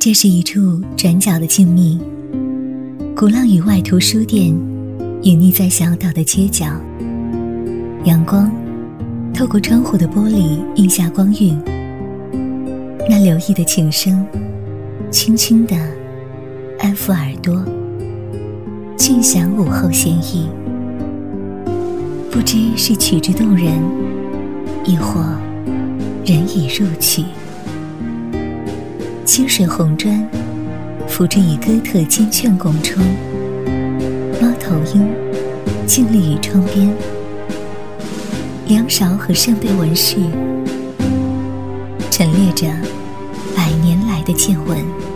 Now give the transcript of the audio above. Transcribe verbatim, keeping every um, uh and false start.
这是一处转角的静谧，鼓浪屿外图书店隐匿在小岛的街角，阳光透过窗户的玻璃映下光晕，那留意的琴声轻轻地安抚耳朵，尽享午后闲意。不知是曲之动人，亦或人已入曲。清水红砖扶着以哥特尖券拱窗，猫头鹰静立于窗边，梁勺和扇贝纹饰陈列着百年来的见闻。